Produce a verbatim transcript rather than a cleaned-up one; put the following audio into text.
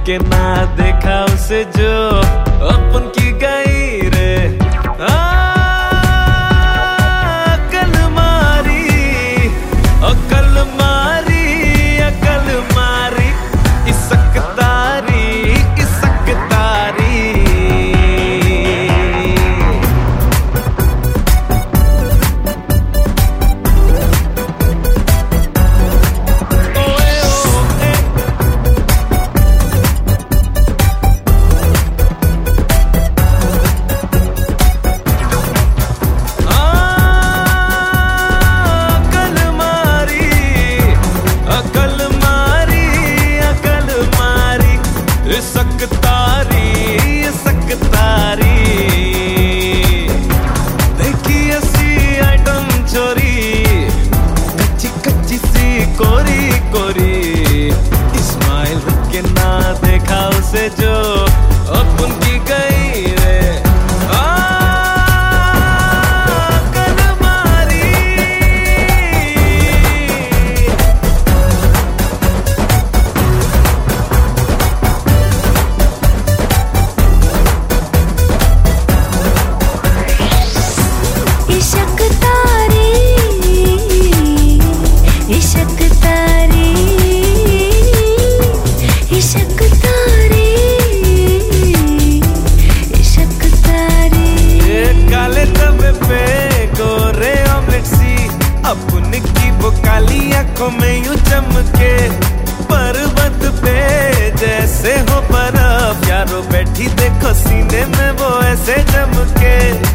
के ना देखा उसे जो अपन की गई रे आ, अकल मारी अकल मारी अकल मारी इसक तारी इसक तारी सकतारी सकतारी देखी ऐसी आइटम चोरी कच्ची कच्ची सी कोरी कोरी इस्माइल के ना देखा उसे जो अपन की गई रे अपनी की वो काली आंखों में यूं चमके पर्वत पे जैसे हो बर्फ यारो बैठी देखो सीने में वो ऐसे चमके।